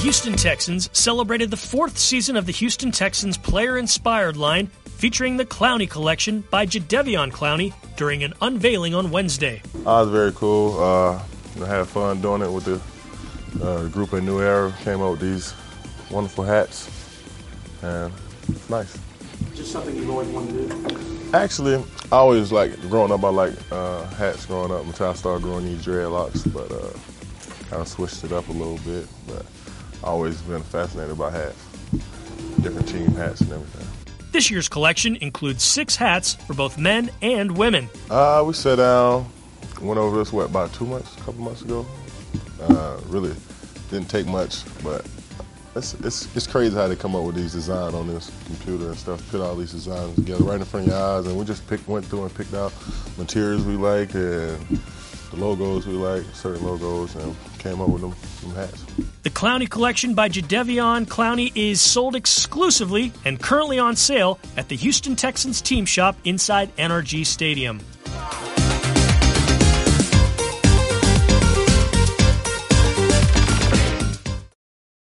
Houston Texans celebrated the 4th season of the Houston Texans player-inspired line featuring the Clowney Collection by Jadeveon Clowney during an unveiling on Wednesday. It was very cool. I had fun doing it with the group at New Era. Came up with these wonderful hats, and it's nice. Just something you've always wanted to do? Actually, I always growing up, I liked hats growing up until I started growing these dreadlocks, but kind of switched it up a little bit. But I've always been fascinated by hats, different team hats and everything. This year's collection includes 6 hats for both men and women. We sat down, went over this, about 2 months, a couple months ago. Really didn't take much, but it's crazy how they come up with these designs on this computer and stuff, put all these designs together right in front of your eyes, and we just went through and picked out materials we like and the logos we like, certain logos, and came up with them hats. The Clowney Collection by Jadeveon Clowney is sold exclusively and currently on sale at the Houston Texans team shop inside NRG Stadium.